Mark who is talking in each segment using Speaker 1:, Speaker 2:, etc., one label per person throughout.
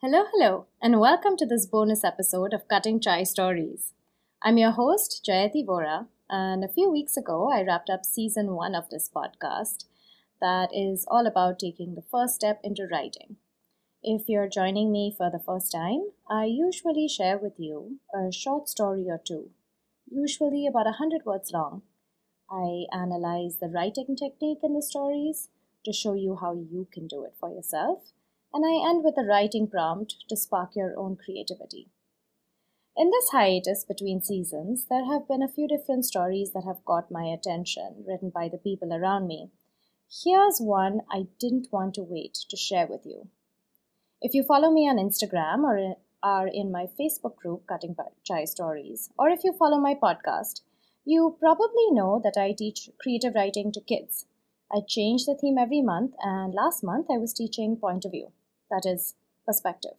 Speaker 1: Hello, and welcome to this bonus episode of Cutting Chai Stories. I'm your host, Jayati Vora, and a few weeks ago I wrapped up season 1 of this podcast that is all about taking the first step into writing. If you're joining me for the first time, I usually share with you a short story or two, usually about 100 words long. I analyze the writing technique in the stories to show you how you can do it for yourself, and I end with a writing prompt to spark your own creativity. In this hiatus between seasons, there have been a few different stories that have caught my attention, written by the people around me. Here's one I didn't want to wait to share with you. If you follow me on Instagram or are in my Facebook group, Cutting Chai Stories, or if you follow my podcast, you probably know that I teach creative writing to kids. I change the theme every month, and last month I was teaching point of view, that is, perspective.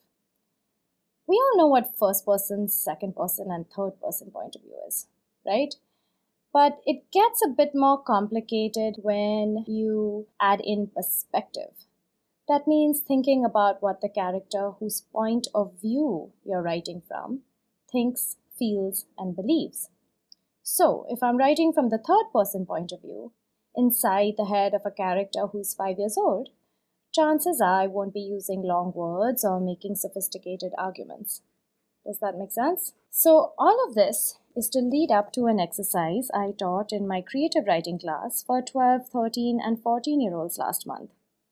Speaker 1: We all know what first person, second person, and third person point of view is, right? But it gets a bit more complicated when you add in perspective. That means thinking about what the character whose point of view you're writing from thinks, feels, and believes. So, if I'm writing from the third person point of view, inside the head of a character who's 5 years old, chances are I won't be using long words or making sophisticated arguments. Does that make sense? So, all of this is to lead up to an exercise I taught in my creative writing class for 12, 13, and 14-year-olds last month.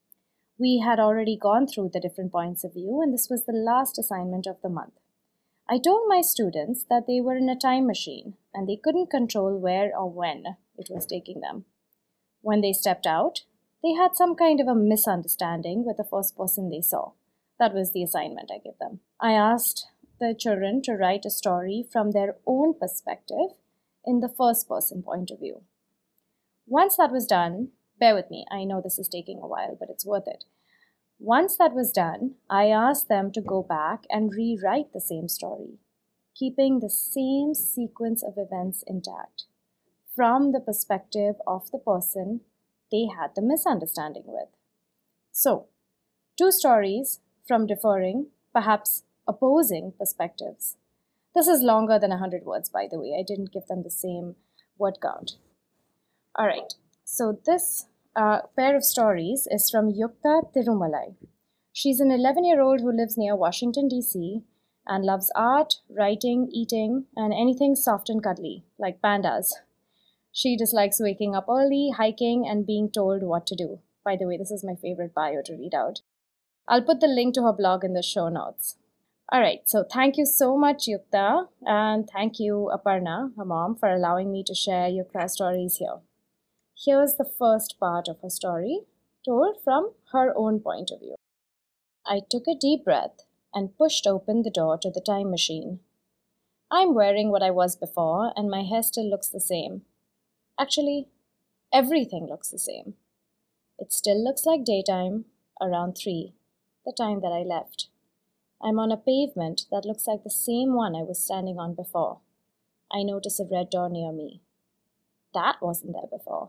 Speaker 1: We had already gone through the different points of view, and this was the last assignment of the month. I told my students that they were in a time machine and they couldn't control where or when it was taking them. When they stepped out, they had some kind of a misunderstanding with the first person they saw. That was the assignment I gave them. I asked the children to write a story from their own perspective in the first person point of view. Once that was done, bear with me, I know this is taking a while, but it's worth it. Once that was done, I asked them to go back and rewrite the same story, keeping the same sequence of events intact, from the perspective of the person they had the misunderstanding with. So, two stories from differing, perhaps opposing perspectives. This is longer than 100 words, by the way. I didn't give them the same word count. All right, so this pair of stories is from Yukta Tirumalai. She's an 11-year-old who lives near Washington, D.C., and loves art, writing, eating, and anything soft and cuddly, like pandas. She dislikes waking up early, hiking, and being told what to do. By the way, this is my favorite bio to read out. I'll put the link to her blog in the show notes. All right, so thank you so much, Yukta, and thank you, Aparna, her mom, for allowing me to share Yukta's stories here. Here's the first part of her story, told from her own point of view. I took a deep breath and pushed open the door to the time machine. I'm wearing what I was before, and my hair still looks the same. Actually, everything looks the same. It still looks like daytime, around 3, the time that I left. I'm on a pavement that looks like the same one I was standing on before. I notice a red door near me. That wasn't there before.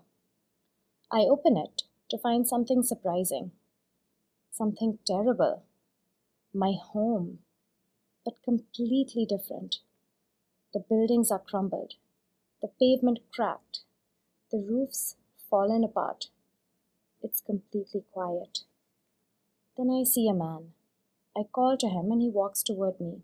Speaker 1: I open it to find something surprising. Something terrible. My home. But completely different. The buildings are crumbled. The pavement cracked. The roof's fallen apart. It's completely quiet. Then I see a man. I call to him and he walks toward me.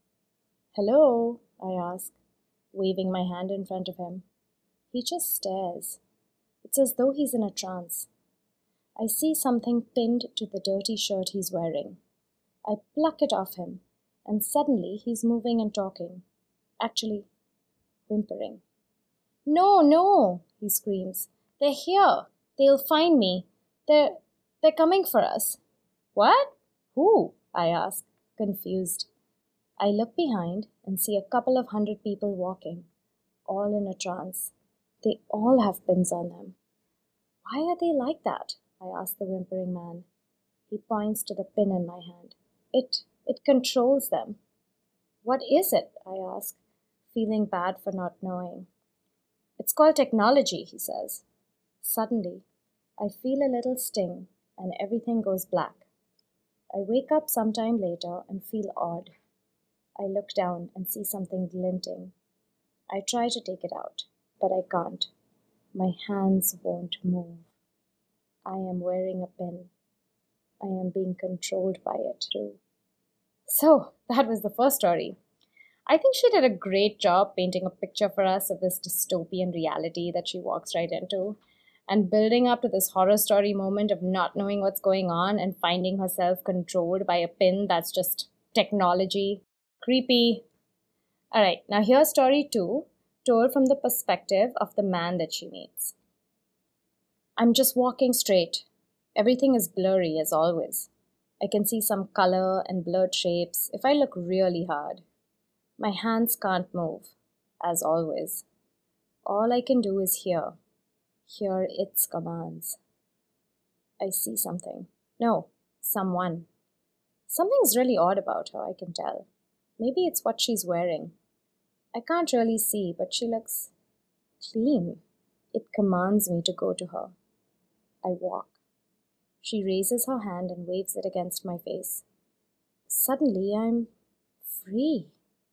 Speaker 1: "Hello," I ask, waving my hand in front of him. He just stares. It's as though he's in a trance. I see something pinned to the dirty shirt he's wearing. I pluck it off him, and suddenly he's moving and talking. Actually, whimpering. "No, no," he screams. "They're here. They'll find me. They're coming for us." "What? Who?" I ask, confused. I look behind and see a couple of 100 people walking, all in a trance. They all have pins on them. "Why are they like that?" I ask the whimpering man. He points to the pin in my hand. It controls them. "What is it?" I ask, feeling bad for not knowing. "It's called technology," he says. Suddenly, I feel a little sting and everything goes black. I wake up sometime later and feel odd. I look down and see something glinting. I try to take it out, but I can't. My hands won't move. I am wearing a pin. I am being controlled by it too. So, that was the first story. I think she did a great job painting a picture for us of this dystopian reality that she walks right into, and building up to this horror story moment of not knowing what's going on and finding herself controlled by a pin that's just technology. Creepy. Alright, now here's story 2, told from the perspective of the man that she meets. I'm just walking straight. Everything is blurry as always. I can see some color and blurred shapes if I look really hard. My hands can't move, as always. All I can do is hear its commands. I see something. No, someone. Something's really odd about her, I can tell. Maybe it's what she's wearing. I can't really see, but she looks clean. It commands me to go to her. I walk. She raises her hand and waves it against my face. Suddenly, I'm free.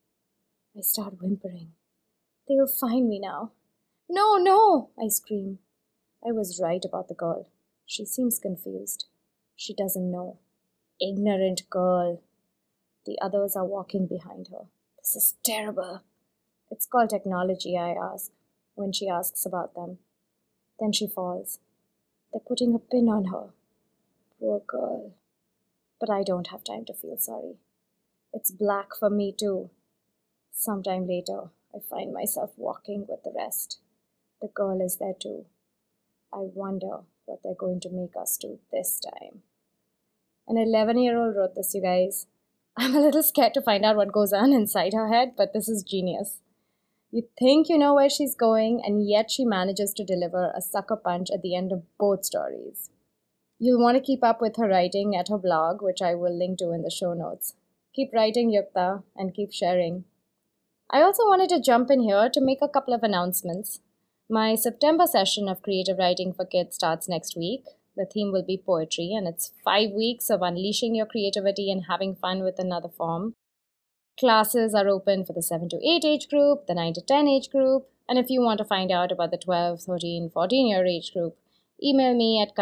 Speaker 1: I start whimpering. They'll find me now. No, no, I scream. I was right about the girl. She seems confused. She doesn't know. Ignorant girl. The others are walking behind her. This is terrible. It's called technology, I ask, when she asks about them. Then she falls. They're putting a pin on her. Poor girl. But I don't have time to feel sorry. It's black for me too. Sometime later, I find myself walking with the rest. The girl is there too. I wonder what they're going to make us do this time. An 11-year-old wrote this, you guys. I'm a little scared to find out what goes on inside her head, but this is genius. You think you know where she's going, and yet she manages to deliver a sucker punch at the end of both stories. You'll want to keep up with her writing at her blog, which I will link to in the show notes. Keep writing, Yukta, and keep sharing. I also wanted to jump in here to make a couple of announcements. My September session of creative writing for kids starts next week. The theme will be poetry, and it's 5 weeks of unleashing your creativity and having fun with another form. Classes are open for the 7 to 8 age group, the 9 to 10 age group, and if you want to find out about the 12, 13, 14-year age group, email me at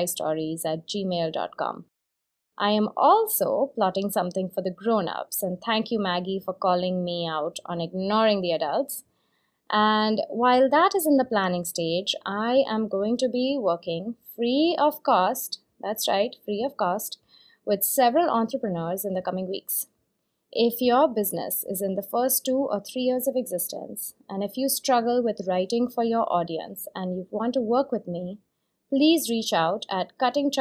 Speaker 1: cuttingchaistories@gmail.com. I am also plotting something for the grown-ups, and thank you, Maggie, for calling me out on ignoring the adults. And while that is in the planning stage, I am going to be working free of cost, that's right, free of cost, with several entrepreneurs in the coming weeks. If your business is in the first 2 or 3 years of existence, and if you struggle with writing for your audience and you want to work with me, please reach out at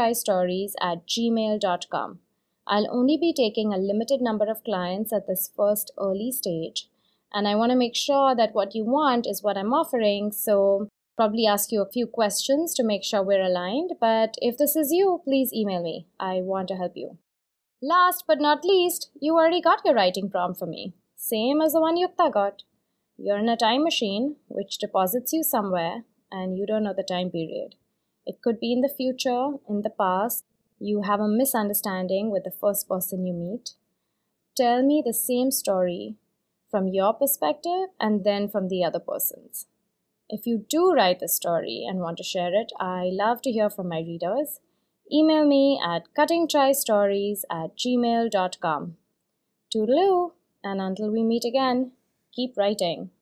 Speaker 1: cuttingchaistories@gmail.com. I'll only be taking a limited number of clients at this first early stage, and I want to make sure that what you want is what I'm offering, so probably ask you a few questions to make sure we're aligned, but if this is you, please email me. I want to help you. Last but not least, you already got your writing prompt for me, same as the one Yukta got. You're in a time machine which deposits you somewhere, and you don't know the time period. It could be in the future, in the past. You have a misunderstanding with the first person you meet. Tell me the same story from your perspective and then from the other person's. If you do write the story and want to share it, I love to hear from my readers. Email me at cuttingchaistories@gmail.com. Toodaloo, and until we meet again, keep writing.